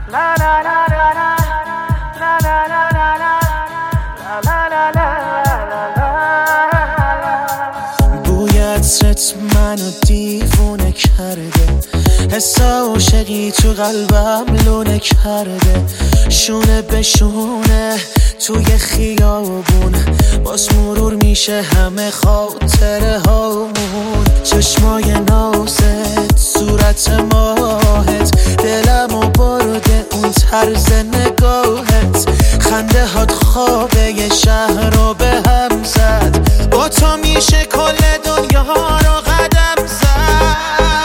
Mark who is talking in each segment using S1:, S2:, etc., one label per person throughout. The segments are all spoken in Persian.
S1: بوی عطرت منو دیوونه کرده، حس عاشقی تو قلبم لونه کرده. شونه به شونه توی خیابون باز مرور میشه همه خاطره هامون. چشمای نازت، صورت ماهت، دلمو برده اون طرز نگاهت. خنده هات خوابه یه شهر رو به هم زد، با تو میشه کل دنیا رو قدم زد.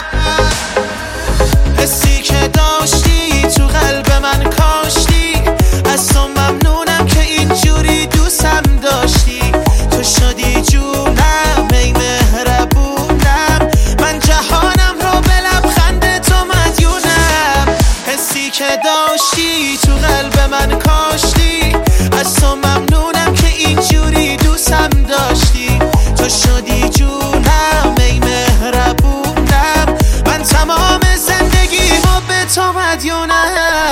S1: حسی که داشتی تو قلب من کاشتی، از تو ممنونم که اینجوری دوستم داشتی. تو شدی جونم ای مهربونم، من جهانم رو به لبخند تو مدیونم. حسی که داشتی تو قلب من کاشتی، از تو ممنونم که اینجوری دوستم داشتی. تو شدی جونم ای مهربونم، من تمام زندگیمو به تو مدیونم.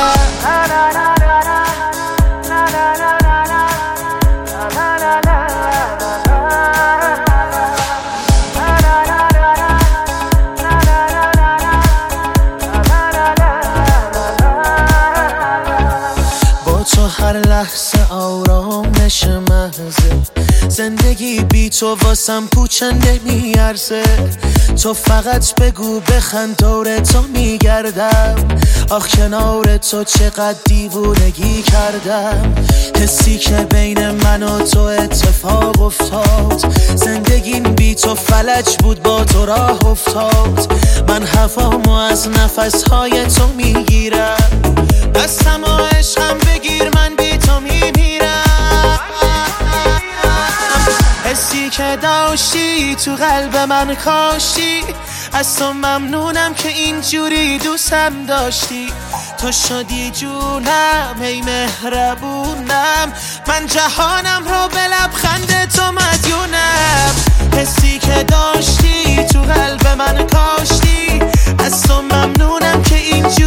S1: تو هر لحظه آرامش محضه، زندگی بی تو واسم پوچنده میارزه. تو فقط بگو بخند دور تو میگردم، آخ کنار تو چقدر دیوونگی کردم. حسی که بین من و تو اتفاق افتاد، زندگیم بی تو فلج بود با تو راه افتاد. من هوامو از نفسهای تو میگیرم، دستم و عشقم بگیر من بی تو میمیرم. حسی که داشتی تو قلب من کاشتی، از تو ممنونم که اینجوری دوستم داشتی. تو شدی جونم ای مهربونم، من جهانم رو به لبخند تو مدیونم. حسی که داشتی تو قلب من کاشتی، از تو ممنونم که اینجوری